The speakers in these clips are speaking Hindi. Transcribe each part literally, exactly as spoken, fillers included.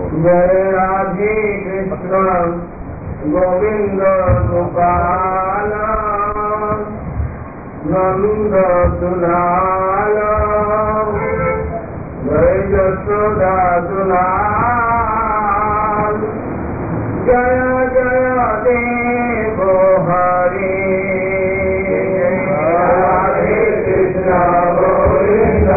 जय राधे कृष्ण गोविंद गोपाल नंद दुलाल जय यशोदा दुलाल जय जय देव हरे राधे कृष्ण गोविंद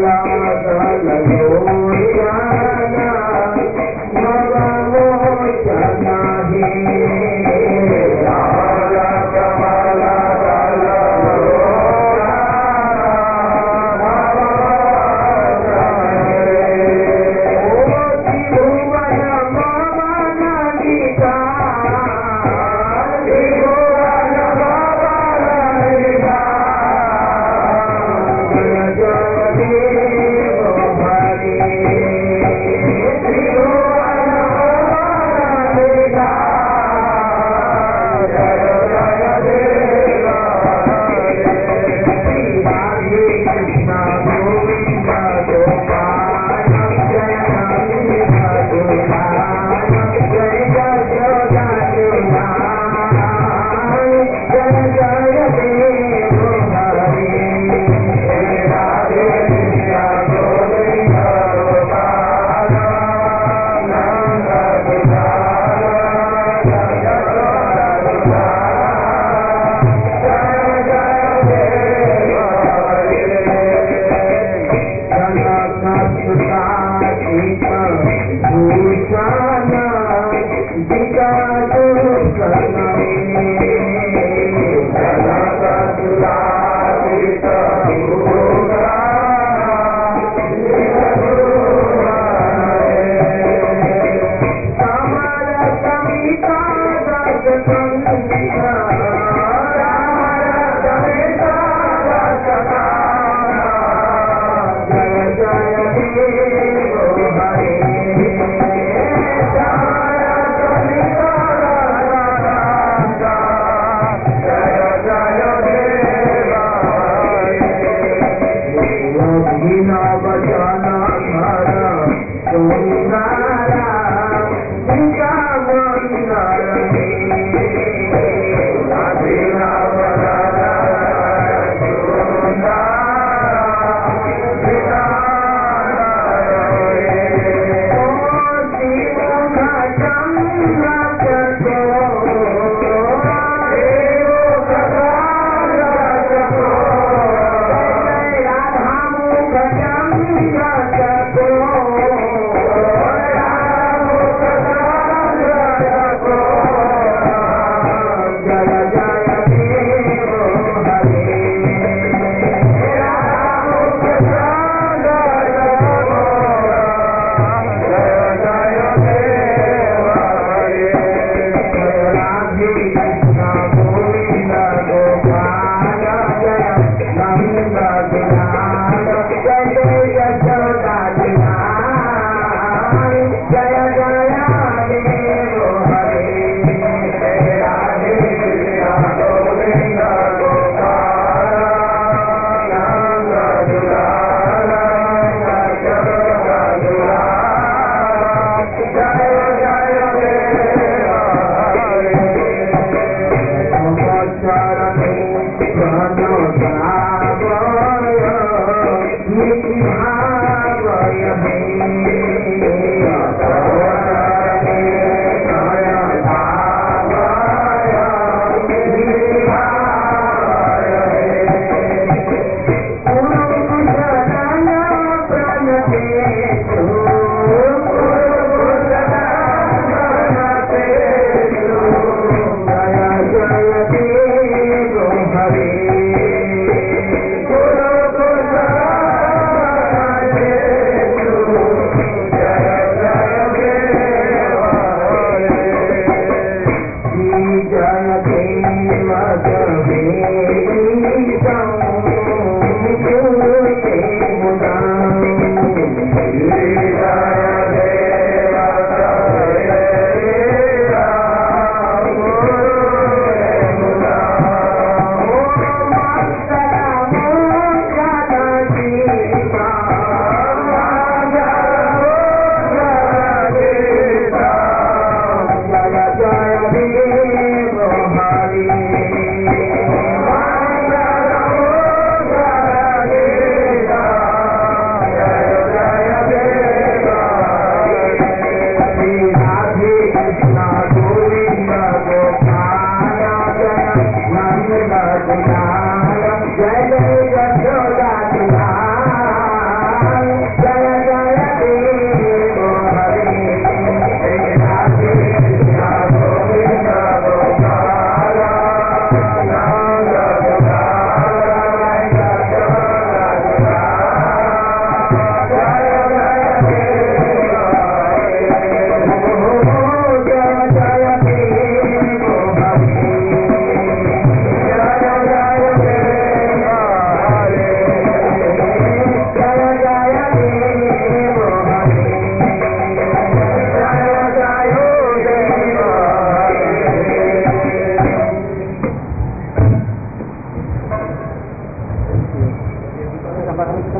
Hare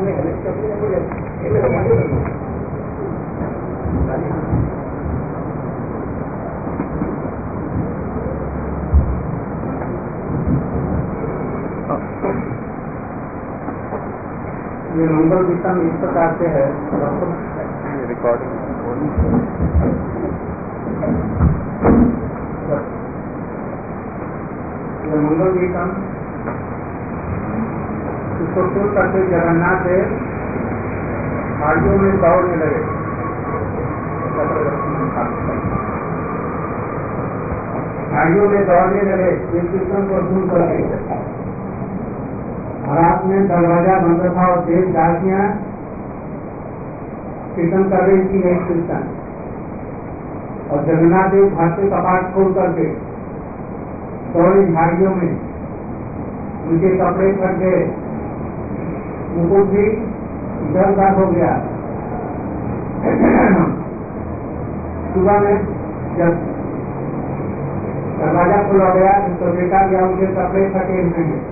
ये मंगल गीता में इस प्रकार से है रिकॉर्डिंग ये मंगल गीता इसको सुन करके जगन्नाथ आड़ियों में दौड़ने लगे। आड़ियों में दौड़ने लगे इस कीर्तन को सुन करके। रात में दरवाजा बंद था और देव दासियां कीर्तन कर रही थी एक कीर्तन, और जगन्नाथ देव घर से कपाट खोल करके दौड़ी झाड़ियों में, उनके कपड़े फट गए, मुकुट भी इधर उधर हो गया। सुबह में जब दरवाजा खुला गया तो देखा गया उनके कपड़े फटे हुए हैं।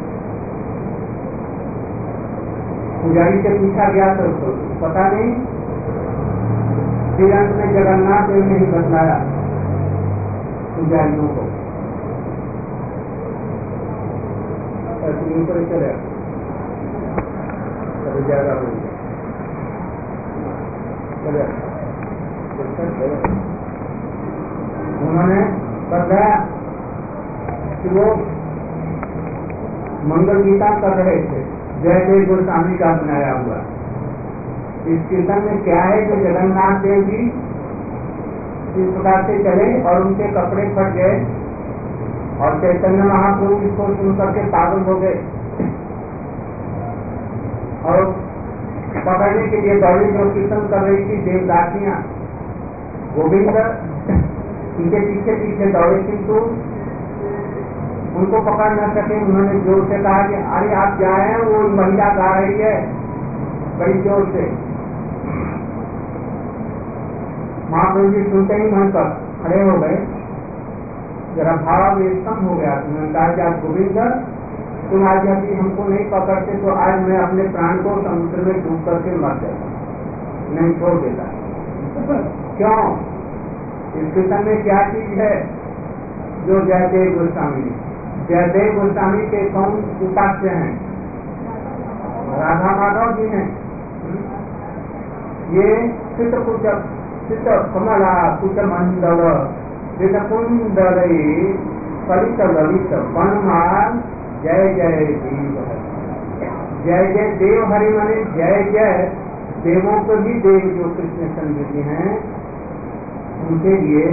पुजारी से पूछा गया तो पता नहीं, फिर अंत में जगन्नाथ देव ने ही बतलाया पुजारियों को। ऊपर चले ज्यादा हो उन्होंने बताया कि वो मंगल गीता कर रहे थे, जय देव गोस्वामी का बनाया हुआ। इस कीर्तन में क्या है कि जगन्नाथ देव जी इस प्रकार से चले और उनके कपड़े फट गए, और चैतन्य महाप्रभु इसको सुन करके पागल हो गए और पकड़ने के लिए दौड़ी जो कीर्तन कर रही थी देवदासियां, गोविंद उनके पीछे पीछे दौड़े, किंतु उनको पकड़ न सके। उन्होंने जोर से कहा कि अरे आप जाए, वो महिला गा रही है बड़ी जोर से। महाप्रभु जी सुनते ही मन पर खड़े हो गए, जरा भाव कम हो गया। उन्होंने कहा कि आप गोविंद, तुम आज यदि हमको नहीं पकड़ते तो आज मैं अपने प्राण को समुद्र में डूब करके मर जाता, नहीं छोड़ देता। क्यों? इस कीर्तन में क्या चीज है जो जयदेव गोस्वामी, जयदेव गोस्वामी के कौन उपास्य हैं? राधा माधव जी हैं। ये चित्र कुछ चित्र कमला कुछ मंडल चित्र कुंडल कलित ललित वनमाल जय जय देव हरि। जय जय देव हरि माने जय जय देवों को भी देव जो कृष्ण चंद्र जी हैं उनके लिए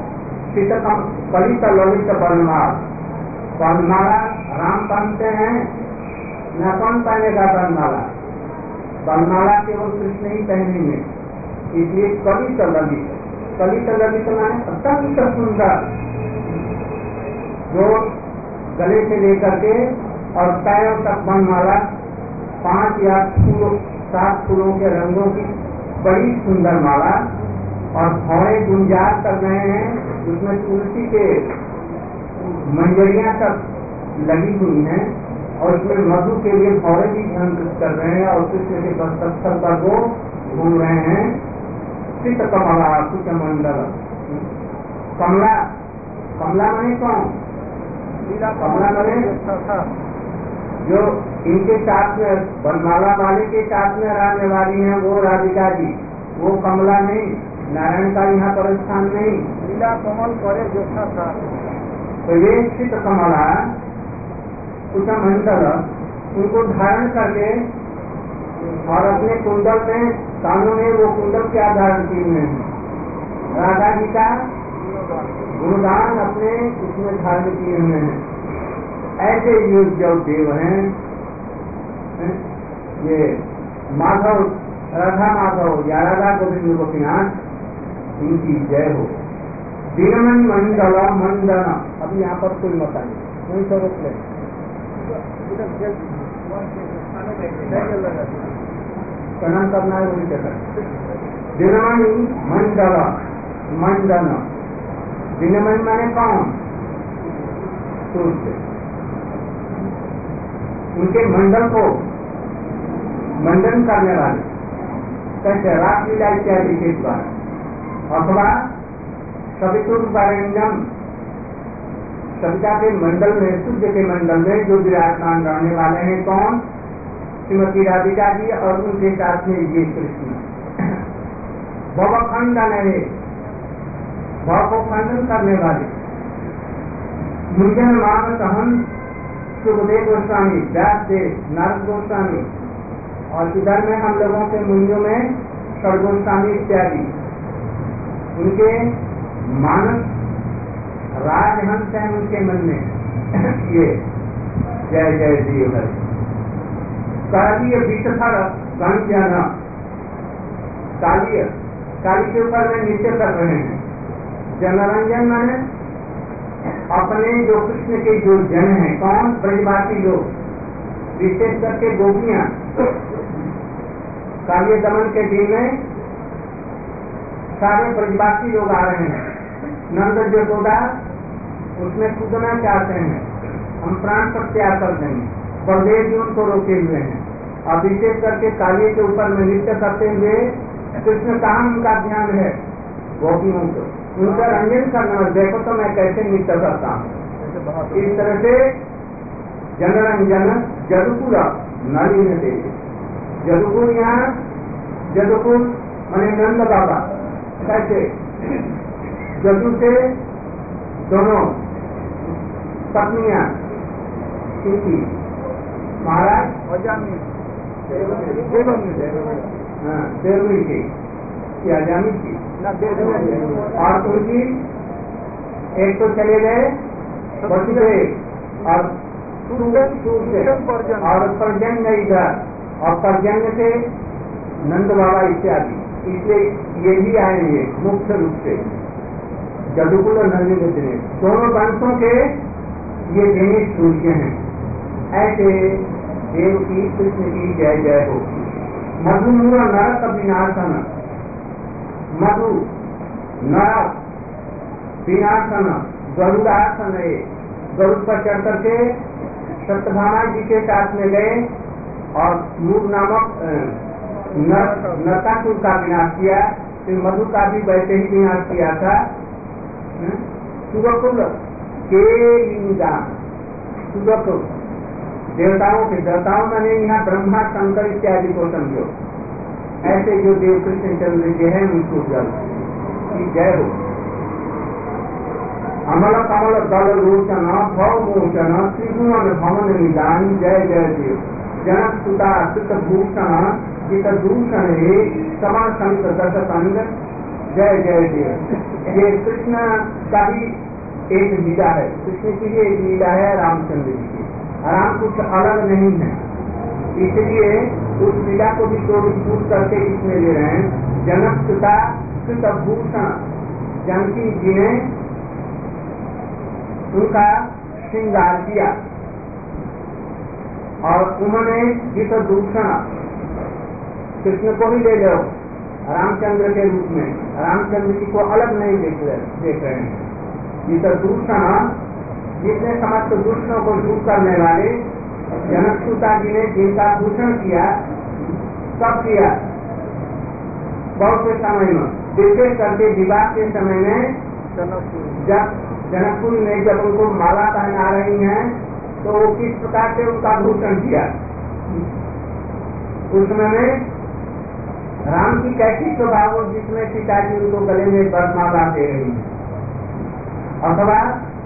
कलित ललित वनमाल। वनमाला राम पहनते हैं, न कौन पहनेगा वनमाला? वनमाला केवल कृष्ण ही पहनेंगे, इसलिए कलित ललित। कलित ललित माने अत्यंत सुंदर, जो गले से लेकर के और पैरों तक वनमाला, पांच या फूलों सात फूलों के रंगों की बड़ी सुंदर माला, और भौरे गुंजार कर रहे हैं, उसमें तुलसी के मंजरियां तक लगी हुई हैं, और उसमें मधु के लिए भौरे भी झंकृत कर रहे हैं, और कृष्ण के पत्थर पर वो घूम रहे हैं। चित्त कमला कुछ मंडल। कमला, कमला माने कौन? कमला माने जो इनके साथ में वनमाला वाले के साथ में रहने वाली हैं, वो राधिका जी, वो कमला नहीं। नारायण का यहाँ पर स्थान नहीं। लीला कमल करे जो था, तो ये चित्त कमला कुछ मंडल उनको धारण करके, और अपने कुंडल में, कानों में वो कुंडल क्या धारण किए हुए हैं? राधा जी का गुणगान अपने उसमें धारण किए हुए हैं। ऐसे ये जो देव हैं, ये माधव, राधा माधव या राधा गोविंद गोपीनाथ, इनकी जय हो। दिनमन मंडल मंडन। अभी यहाँ पर कोई मत आए, कोई तो रोक ले। प्रणाम करना है वही कहता। दिनमणि मंडल मंडन। दिनमणि माने कौन? सूर्य। उनके मंडल को मंडन करने वाले, कैसे रासलीला इत्यादि के द्वारा, अथवा सवितुर्वरेण्यम, सविता के मंडल में, सूर्य के मंडल में जो विराजमान रहने वाले हैं, कौन? श्रीमती राधिका जी और उनके साथ में ये कृष्ण। भवखंडन है, भव को खंडन करने वाले। मुंजन मानस हंस, सुखदेव गोस्वामी, व्यासदेव, नारद गोस्वामी, और इधर में हम लोगों के मुनियों में षड गोस्वामी इत्यादि, उनके मानस राजहंस है उनके मन में। ये जय जय देव है। कालीय विषधर गंजन, कालीय, काली के ऊपर में नृत्य कर रहे हैं। जनरंजन माने अपने जो कृष्ण के जो जन हैं, कौन? ब्रजवासी लोग, विशेष करके गोपियां। काली दमन के दिन में सारे ब्रजवासी लोग आ रहे हैं। नंद यशोदा उसमें कूदना चाहते हैं, हम प्राण पर त्याग कर देंगे, बलदेव जी उनको रोके हुए हैं। और विशेष करके काली के ऊपर में नृत्य करते हुए कृष्ण कहाँ उनका ध्यान है? गोपियों को उनका रंजन करना। देखो तो मैं कैसे नृत्य करता हूँ। इस तरह से जनरंजन जदुकुल नलिन थे। जदुकुल यहाँ, जदुकुल माने नंद बाबा। कैसे? जदू से दोनों पत्नियां इनकी, महाराज देवरी की या जामी की, और उनकी एक तो चले गए वसुदेव और और पर्जन्य इधर, और पर्जन्य से नंद बाबा इत्यादि। इसलिए ये भी आएंगे मुख्य रूप से जदुकुल और नंदी के दिनेश, दोनों वंशों के ये दिनेश सूर्य हैं। ऐसे देव की कृष्ण की जय जय हो। मधुमूल नरक विनाशन, मधु नरक विनाशन, गरुड़ासन है। गरुड़ पर चढ़ करके सत्यभामा जी के साथ में गए और मूल नामक नरकासुर का विनाश किया। फिर मधु का भी वैसे ही विनाश किया था। सुगकुल के लिंगा, सुगकुल देवताओं के, देवताओं मैंने यहाँ ब्रह्मा शंकर इत्यादि को समझो। ऐसे जो देव कृष्ण चंद्र के हैं उनको जल की जय हो। अमल कमल दल लोचन भव मोचन त्रिभुवन भवन निदान, जय जय देव। जनक सुता सुत भूषण जित दूषण हे समर संत दस संग, जय जय देव। ये कृष्ण का भी एक लीला है, कृष्ण की भी एक लीला है रामचंद्र जी की। राम कुछ अलग नहीं है, इसलिए उस लीला को भी तोड़ फूट करके इसमें ले रहे हैं। जनक सुता सुत भूषण, जानकी जी ने उनका श्रृंगार किया और उन्होंने जित दूषण, कृष्ण को भी ले जाओ रामचंद्र के रूप में, रामचंद्र जी को अलग नहीं देख रहे देख रहे हैं। जित दूषण, जिसने समस्त दूषणों को दूर करने वाले जनक सुता जी ने जिनका दूषण किया, कब किया? बहुत से समय में, विशेष करके विवाह के समय में, जब जनकपुर ने जब उनको माला पहना रही हैं तो वो किस प्रकार से उनका दूषण किया। उस समय में राम की कैसी स्वभाव हो जिसमें सीता जी उनको गले में बरमाला दे रही है। अथवा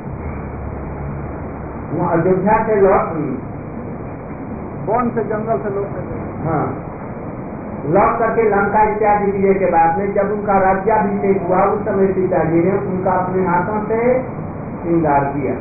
वो अयोध्या से लौट कौन से जंगल से लौट, हाँ लौट करके लंका इत्यादि विजय के बाद में जब उनका राज्याभिषेक हुआ, उस समय सीता जी ने उनका अपने हाथों से श्रृंगार किया।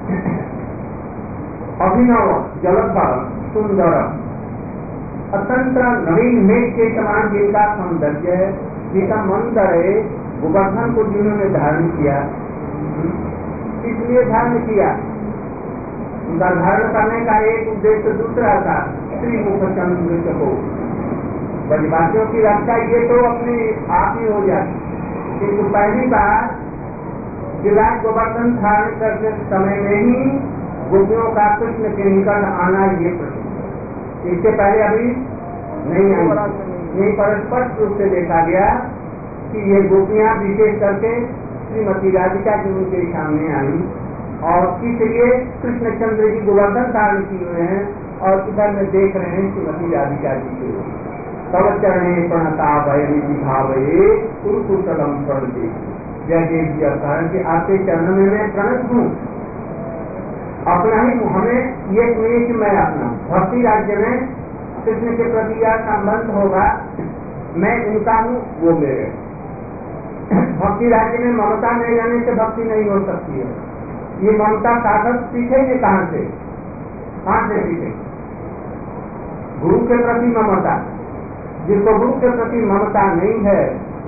अभिनव जलधर सुंदर अतंत्र नवीन मेघ के समान जिनका सौंदर्य है, जिसका मंत्र है, गोवर्धन को जिन्होंने धारण किया, इसलिए धारण किया। उनका धारण करने का एक उद्देश्य दूसरा था, श्री मुख चंद्र को ब्रजवासियों की रक्षा, ये तो अपने आप ही हो जाती। किंतु पहली बार विराट गोवर्धन धारण करते समय में ही गोपियों का कृष्ण के निकट आना ये प्रश्न। इसके पहले अभी नहीं आई, नहीं, पर स्पष्ट रूप से देखा गया कि ये गोपियां विशेष करके श्रीमती राधिका जी उनके सामने आई और इसलिए कृष्णचंद्र जी गोवर्धन धारण किए हुए हैं और इधर में देख रहे हैं श्रीमती राधिका जी के तब चरणे प्रणता भय भावे कुरुकुशलम प्रणति। जय देव जी अवतारण के आपके चरणों में मैं प्रणत हूँ, अपना ही हमें ये नहीं कि मैं अपना भक्ति राज्य में कृष्ण के प्रति यह संबंध होगा, मैं उनका हूँ वो मेरे। भक्ति राज्य में ममता नहीं रहने से भक्ति नहीं हो सकती है। ये ममता साधक सीखेंगे कहाँ से, कहाँ से सीखे? गुरु के प्रति ममता, जिसको गुरु के प्रति ममता नहीं है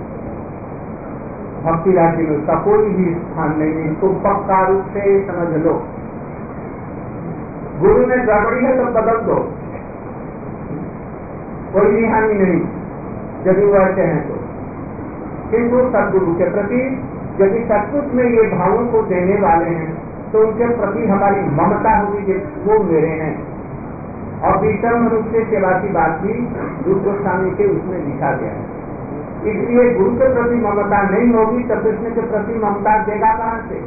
भक्ति राज्य में उसका कोई भी स्थान नहीं है। इसको पक्का रूप से समझ लो। गुरु में गड़बड़ी है तो बदल दो, कोई भी हानि नहीं यदि वो ऐसे हैं तो। किंतु सदगुरु के प्रति यदि सचमुच में ये भावों को देने वाले हैं तो उनके प्रति हमारी ममता होगी कि वो मेरे हैं। और विषम रूप से सेवा की बात भी रूप गोस्वामी के उसमें लिखा गया है। इसलिए गुरु के प्रति ममता नहीं होगी तो कृष्ण के प्रति ममता देगा कहाँ से?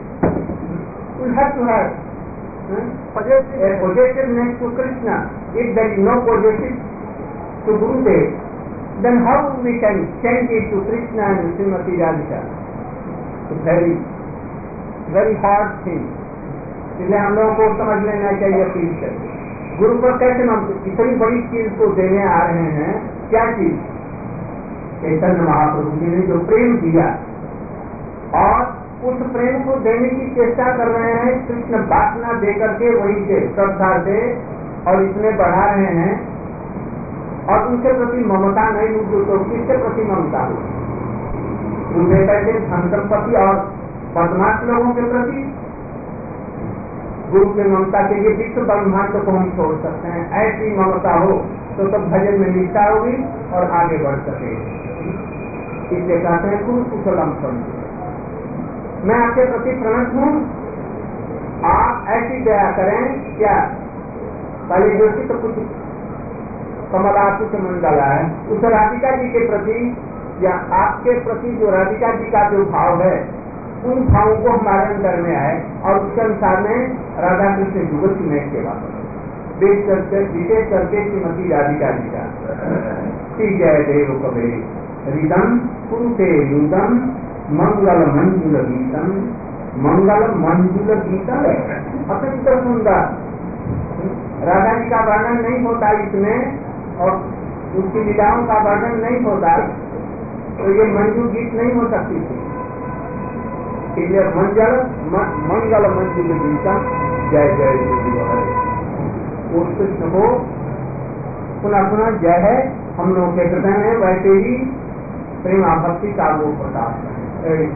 Possessiveness to Krishna. If there is no possessive to Gurudev, then how we can change it to Krishna and Srimati Radhika? It's very, very hard thing. इसलिए हम लोगों को समझ लेना चाहिए फील करके गुरु पर कैसे हम इतनी बड़ी चीज को देने आ रहे हैं। क्या चीज? चैतन्य महाप्रभु जी ने जो प्रेम दिया और उस प्रेम को देने की चेष्टा कर रहे हैं, कृष्ण वासना दे करके वही से श्रद्धा से और इसमें बढ़ा रहे हैं और उनके प्रति ममता नहीं होगी तो किसके प्रति ममता हो? उनके कहते धन संपत्ति और बदमाश लोगों के प्रति। गुरु की ममता के लिए विश्व ब्रह्मांड को हम छोड़ सकते हैं। ऐसी ममता हो तो सब भजन में निष्ठा होगी और आगे बढ़ सकेगी। इसलिए कहते हैं कुरु कुशलम प्रणति। मैं आपके प्रति प्रणत हूँ, आप ऐसी दया करें। क्या पहले जो तो कुछ कमला कुछ मंडला है उस राधिका जी के प्रति या आपके प्रति जो राधिका जी का जो भाव है उन भावों को हमारे अंदर में आए और उसके अनुसार में राधा कृष्ण युगत की में सेवा विशेष करके विशेष करके श्रीमती राधिका जी का श्री जय देव कबे रिदम कुरुते युदम मंगल मंजुल गीतम मंगल मंजुल गीतम अत्यंत सुंदर। राधा जी का वर्णन नहीं होता इसमें और उसकी लीलाओं का वर्णन नहीं होता तो ये मंजूर गीत नहीं हो सकती थी। इसलिए मंगल मंगल मंजुल गीतम जय जय उस कृष्ण को पुनः पुनः जय है हम लोग के हृदय में वैसे ही प्रेम भक्ति का वो प्रकाश है।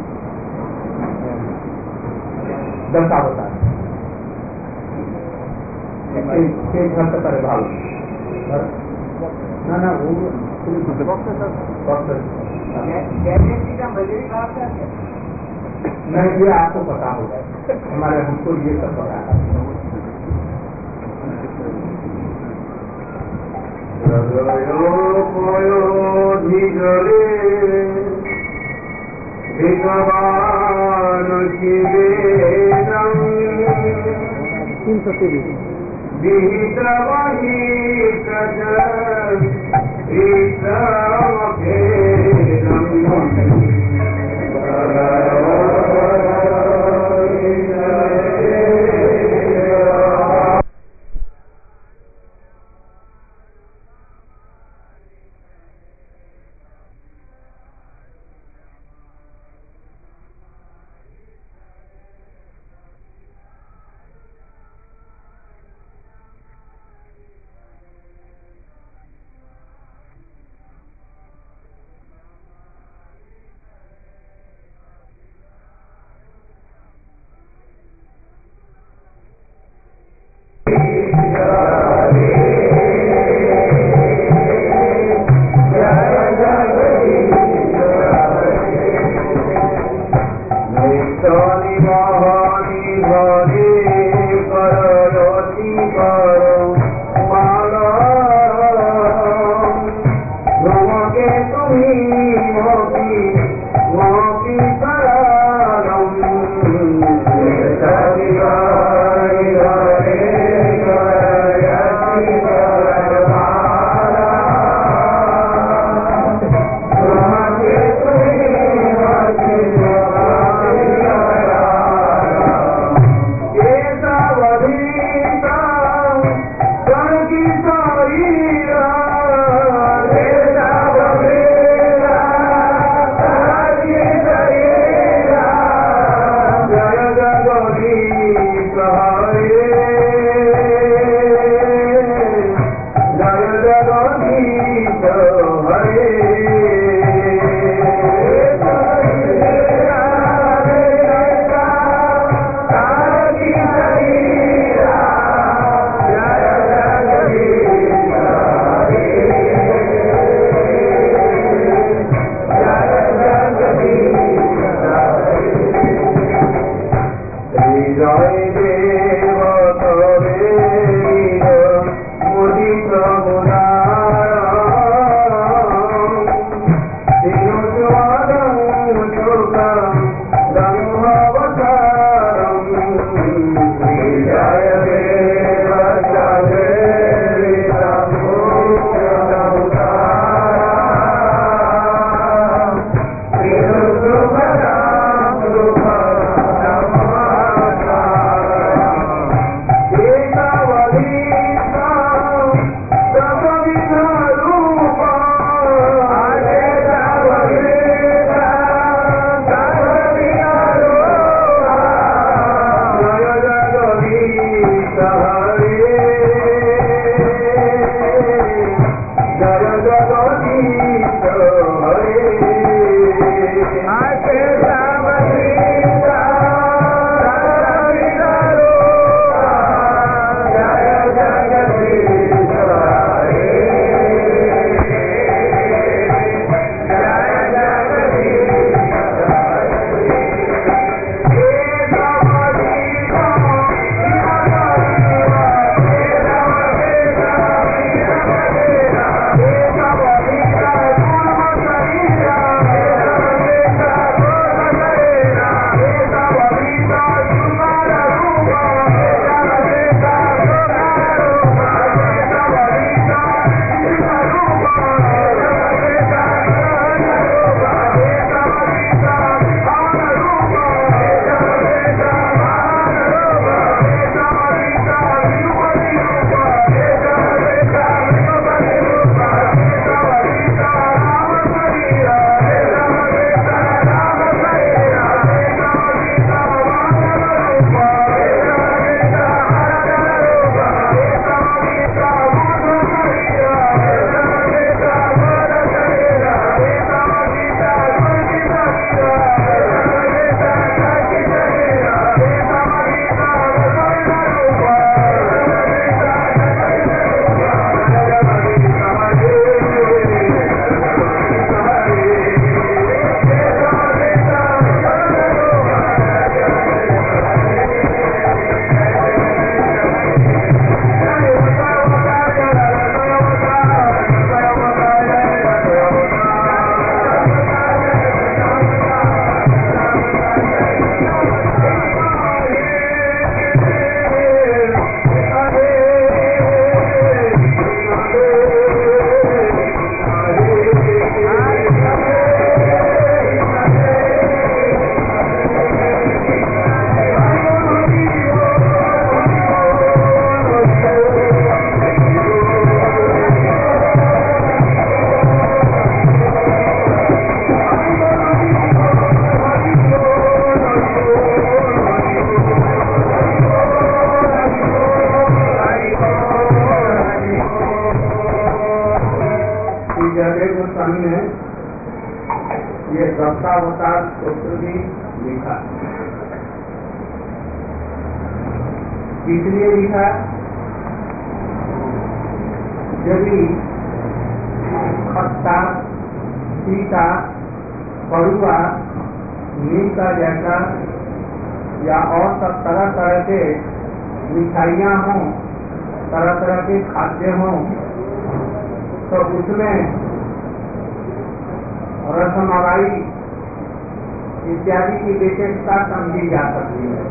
दशावतार भक्त पर भाव ना ना वो नहीं ये आपको पता होगा, हमारे हमको ये सब पता है। तीन सौ तेईस दशावतार सूत्र भी लिखा। इसलिए लिखा यदि खट्टा, तीता, कड़ुआ, मीठा जैसा या और सब तरह तरह के मिठाइयाँ हों, तरह तरह के खाद्य हों, तो उसमें रसमलाई इत्यादि की विशेषता समझी जा सकती है।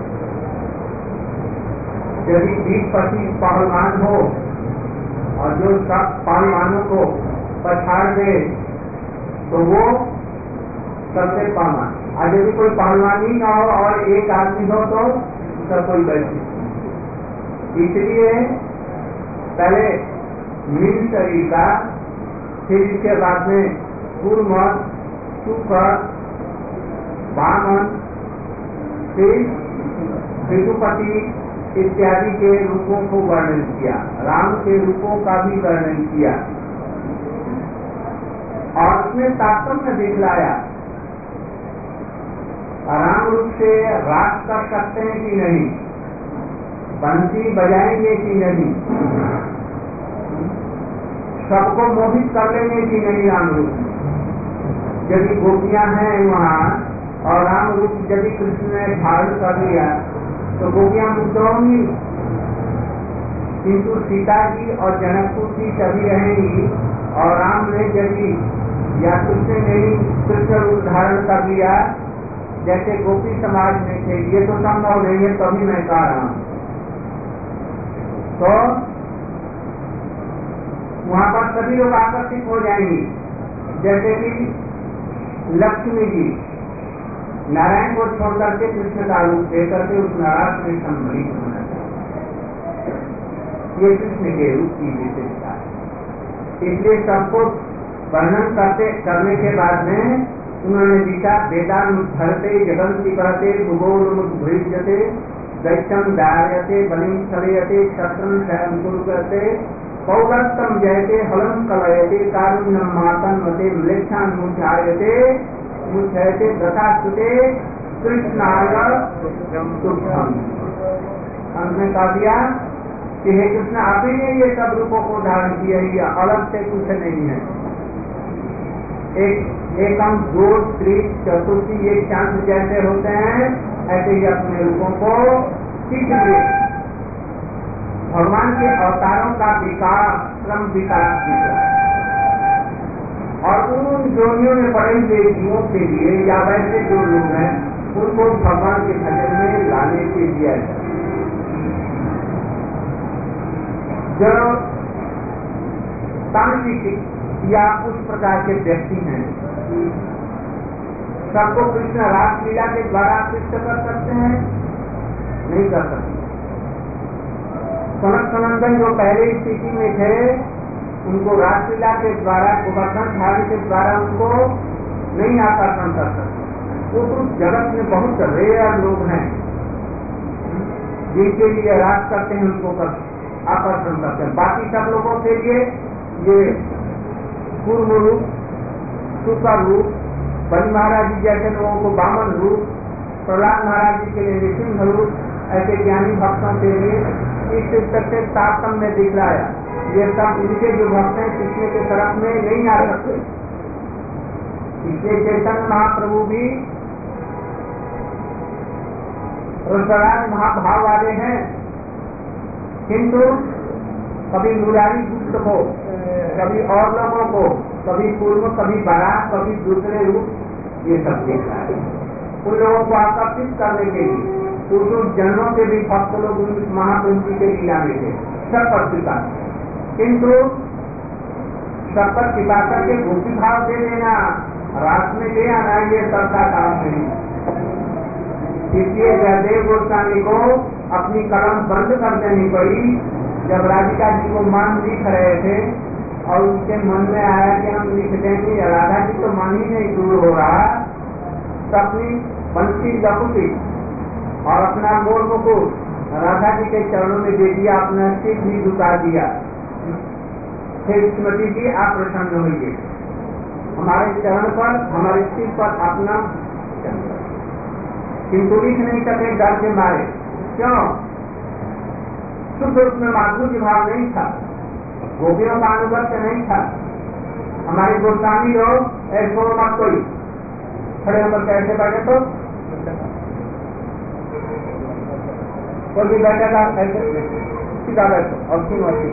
यदि बीस पच्चीस पहलवान हो और जो सब पहलवानों को पछाड़ दे तो वो सबसे पहलवान, और यदि कोई पहलवान ही ना हो और एक आदमी हो तो उसका कोई गलती। इसलिए पहले मिल शरीर का, फिर इसके बाद में गुरमत, शुकर, वामन, फिर विष्णुपति इत्यादि के रूपों को वर्णन किया, राम के रूपों का भी वर्णन किया और उसमें तात्पर्य दिखलाया राम रूप से राग कर सकते हैं कि नहीं, बंसी बजाएंगे कि नहीं, सबको मोहित कर लेंगे कि नहीं राम रूप। यदि गोपियां हैं वहाँ और राम रूप यदि कृष्ण ने धारण कर लिया तो गोपियां मुक्त होंगी, किंतु सीता जी और जनकपुर की सभी रहेंगी और राम ने यदि या कृष्ण ने कृष्ण रूप धारण कर लिया जैसे गोपी समाज में थे, ये तो संभव नहीं है, तभी मैं कह रहा हूँ। तो वहाँ पर सभी लोग आकर्षित हो जाएंगे, जैसे कि लक्ष्मी जी नारायण को छोड़ करके कृष्ण का रूप दे करके उस नारायण में सम्मिलित होना चाहिए। ये कृष्ण के रूप की विशेषता है। इसलिए सबको वर्णन करते करने के बाद में उन्होंने लिखा वेदानुद्धरते जगन्ति परते भूगोलमुद्भुज्यते दैत्यम दार्यते बलिम छलयते क्षत्रम शयं कुरुते पौगस्तम जयते हलम कलयते कारुण्यम मातन मते म्लेच्छान मुझायते मुझयते दशास्तुते कृष्णाय तुभ्यम। अंत में कह दिया कि हे कृष्ण आप ही ने ये सब रूपों को धारण किया है, ये अलग से कुछ नहीं है। एक एकम दो त्रिक चतुर्थी ये चांद जैसे होते हैं ऐसे ही अपने रूपों को सीख लिए। भगवान के अवतारों का विकास क्रम विकास किया और उन जोनियों में पड़े हुए जीवों के लिए या वैसे जो लोग हैं उनको भगवान के भजन में लाने के लिए जो तांत्रिक या उस प्रकार के व्यक्ति हैं सबको कृष्ण रासलीला के द्वारा कृष्ण कर सकते हैं? नहीं कर सकते। सनत सनंदन जो पहले स्थिति में थे उनको रासलीला के द्वारा गोवर्धन धारी के द्वारा उनको नहीं आकर्षण कर सकते। वो तो जगत में बहुत रेयर लोग हैं जिनके लिए रास करते हैं उनको कर आकर्षण करते हैं। बाकी सब लोगों के लिए ये पूर्व रूप, सुपर रूप, बलि महाराज जी जैसे लोगों को बामन रूप, प्रहलाद महाराज जी के लिए नृसिंह रूप, ऐसे ज्ञानी भक्तों के लिए इस पुस्तक से तारतम्य में दिखलाया। ये सब इनके जो भक्त हैं कृष्ण के तरफ में नहीं आ सकते। इसलिए चैतन्य महाप्रभु भी रसराज महाभाव वाले हैं, किंतु कभी मुरारी गुप्त को, कभी और लोगों को, कभी पूर्व, कभी बारात, कभी दूसरे रूप, ये सब देखा है उन लोगों को आकर्षित करने के लिए। उस जन्मों के भी भक्त लोग उन महाप्रभु के लीला में थे सब पर कृपा, किंतु सब पर कृपा करके भक्ति भाव दे देना, रात में ले आना, ये सबका काम नहीं। इसलिए जयदेव गोस्वामी को अपनी कलम बंद कर देनी पड़ी। जब राधिका जी को मान लिख रहे थे और उनके मन में आया कि हम लिख देंगे, राधा जी तो मन ही नहीं दूर हो रहा, तो अपनी बंसी लपुटी और अपना मोर मुकुट राधा जी के चरणों में दे दिया, अपना सिर भी झुका दिया। फिर स्मृति जी आप प्रसन्न होंगे, हमारे चरण पर, हमारे सिर पर अपना, किंतु लिख नहीं सके डर के मारे। क्यों? शुद्ध उसमें माधुर्य भाव नहीं था, गोपियों का अनुगत्य नहीं था। हमारे गोस्वामी लोग ऐसो मत कोई खड़े होकर कैसे बैठे तो कोई भी बैठेगा ऐसे सीधा बैठो और तीन वर्ष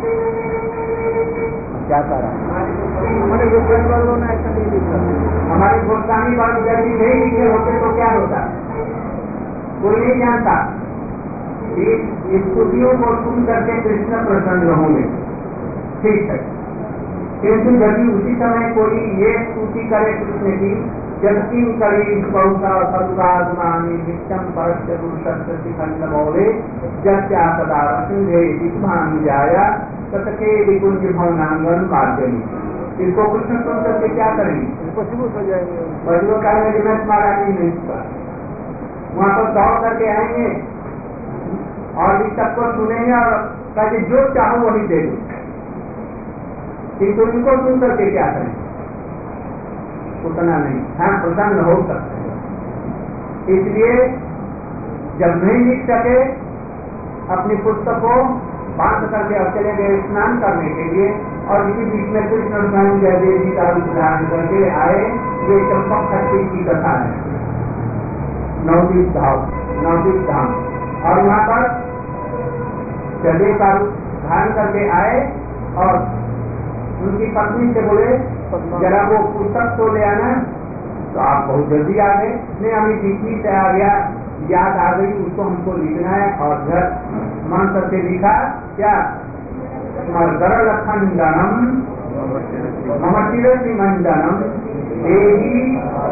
क्या कर रहा है। हमारे गोस्वामी ऐसा नहीं लिखा, हमारे गोस्वामी वाले यदि नहीं लिखे होते तो क्या होता कोई नहीं जानता। स्तुतियों को सुन करके कृष्ण प्रसन्न होंगे, ठीक है, किंतु यदि उसी समय कोई ये स्तुति करे कृष्ण की, जबकि करी बहुता सदुरागमानी नित्यम परस्य पुरुषस्य खंड मौले जस्या सदा रसिंधे विद्वान जाया ततके विकुंज भवनांगन माध्यमी। इसको कृष्ण सुन करके क्या करेंगे? मजबूत हो जाएंगे, मजबूत करेंगे दिनेश महाराज जी नहीं पर वहाँ पर दौड़ करके आएंगे और इस सबको सुनेंगे और कहेंगे जो चाहो वही दे दो, किंतु इनको सुन करके क्या करें? उतना नहीं, हम प्रसन्न हो सकते हैं। इसलिए जब नहीं लिख सके अपनी पुस्तक को बांध करके और चले गए स्नान करने के लिए, और इसी बीच में कृष्ण स्वामी जयदेव जी का उदाहरण करके आए। ये चंपक खट्टी की कथा है, नवदीप धाम, नवदीप धाम, और वहाँ पर जयदेव का धारण करके आए और उनकी पत्नी से बोले जरा वो पुस्तक तो ले आना। तो आप बहुत जल्दी आ गए, नहीं हमें जितनी से आ गया याद आ गई उसको हमको लिखना है, और घर मान करके लिखा क्या गरल खंडनम ममतिरति मंडनम देवी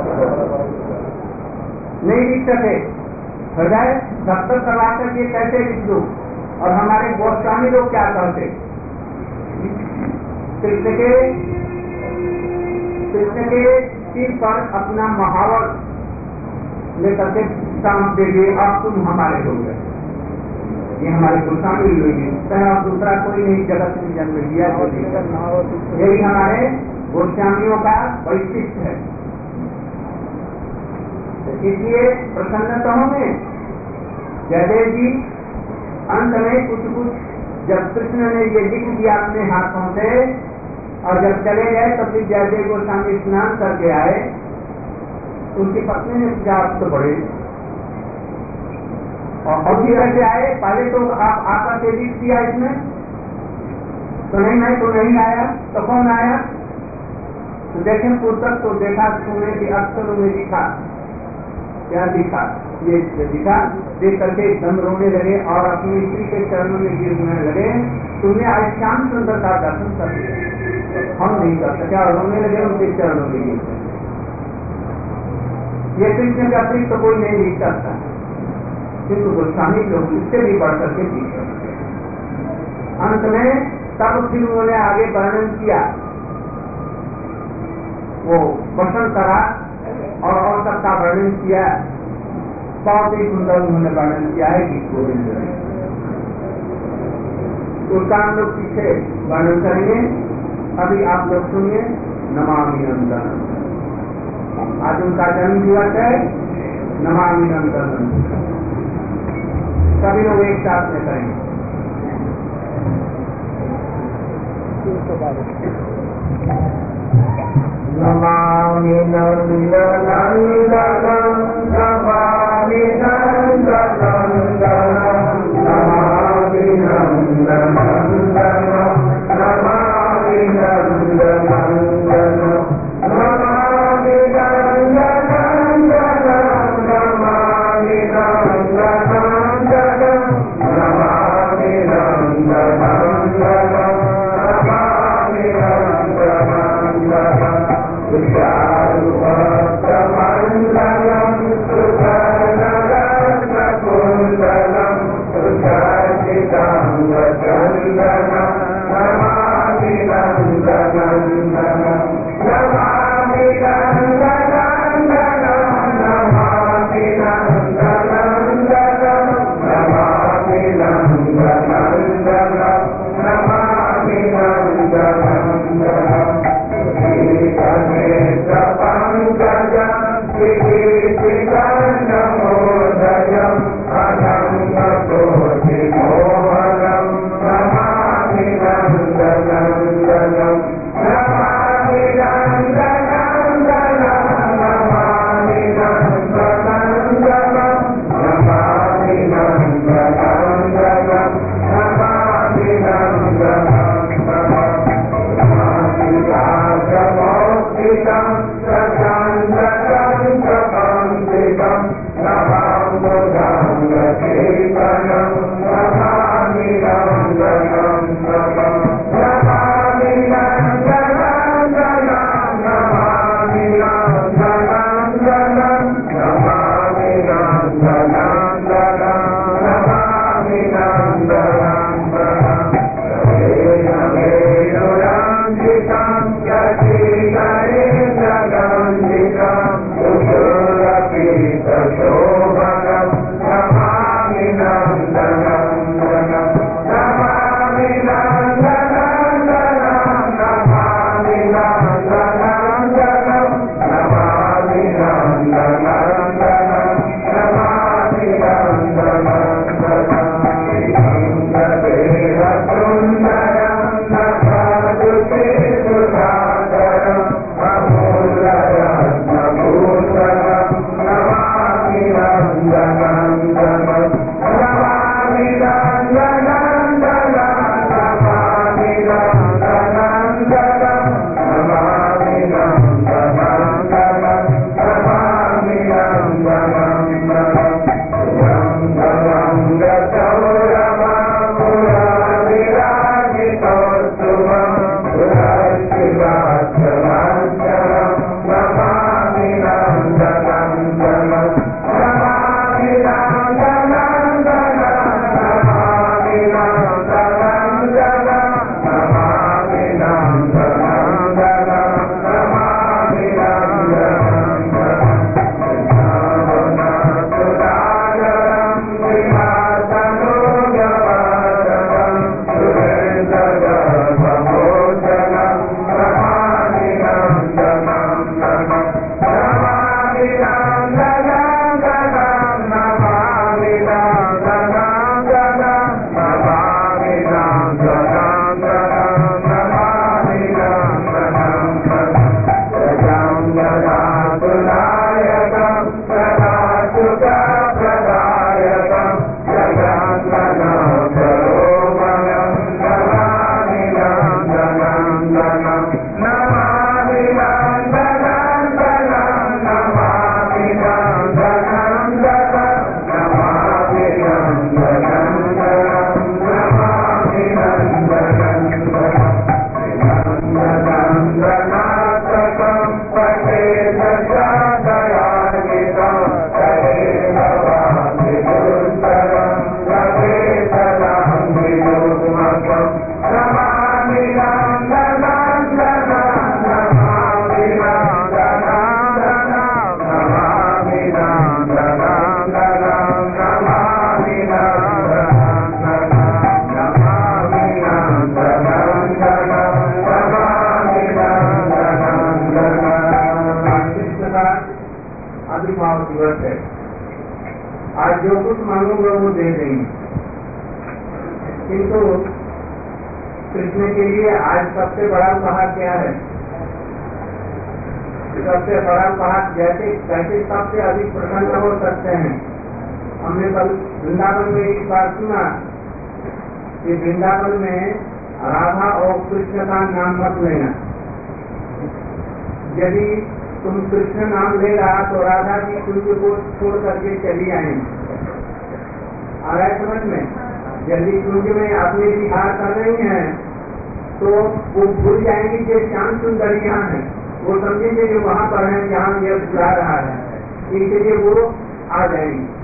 नहीं लिख सके हृदय दफ्तर करवा करके कैसे लिख दो। और हमारे गोस्वामी लोग क्या करते, कृष्ण के कृष्ण के सिर पर अपना महावत लेकर के सामने दे दिए, अब तुम हमारे हो गए। ये हमारे गोस्वामी योगी और दूसरा कोई नहीं जगत में जन्म लिया। यही हमारे गोस्वामियों का वैशिष्ट है। इसलिए प्रसन्न तो होंगे। जयदेव जी अंत में कुछ कुछ जब कृष्ण ने ये लिख दिया अपने हाथों से और जब चले गए तब भी जयदेव गोस्वामी स्नान करके आए, उनकी पत्नी ने पूछा आप तो बड़े और भी कैसे आए, पहले तो आप आपका से लिख दिया इसमें, तो नहीं मैं तो नहीं आया, तो कौन आया? तो देखें पुस्तक तो देखा सुने के अक्षरों में लिखा, क्या लिखा, ये लिखा देख करके एकदम रोने लगे और अपनी स्त्री के चरणों में गिरने लगे। तुमने आज श्याम सुंदर का दर्शन कर दिया, हम नहीं कर सके और रोने लगे उनके चरणों में गिर। ये कृष्ण का अतिरिक्त तो कोई नहीं लिख सकता, किंतु गोस्वामी लोग इससे भी बढ़ करके लिख सकते। अंत में तब फिर उन्होंने आगे वर्णन किया, वो वसंत करा और और सबका वर्णन किया। बहुत ही सुंदर उन्होंने वर्णन किया है गीत गोविंद में। उसका हम लोग पीछे वर्णन करेंगे। अभी आप लोग सुनिए नमामि नंदनम। आज उनका जन्म दिवस है, नमामि नंदनम। सभी लोग एक साथ में करेंगे। Namami नंदनम Namami नंदनम Namami नंदनम Namami नंदनम Namami नंदनम Namami Thank you. आविर्भाव दिवस है। आज जो कुछ मांगोगे वो दे देंगे, किंतु कृष्ण के लिए आज सबसे बड़ा उपहार क्या है? सबसे बड़ा उपहार जैसे कैसे सबसे अधिक प्रसन्न हो सकते हैं। हमने कल वृंदावन में एक बार सुना कि वृंदावन में राधा और कृष्ण का नाम मत लेना। यदि तुम कृष्ण नाम लेगा तो राधा की कुंज को छोड़ करके चली आएंगे। आ रहा है समझ में? यदि कुंज में अपने विहार कर रही हैं तो वो भूल जाएंगी कि श्याम सुंदर यहाँ है, वो समझेंगे कि वहाँ पर है जहाँ यह बुला रहा है, इसलिए वो आ जाएंगे।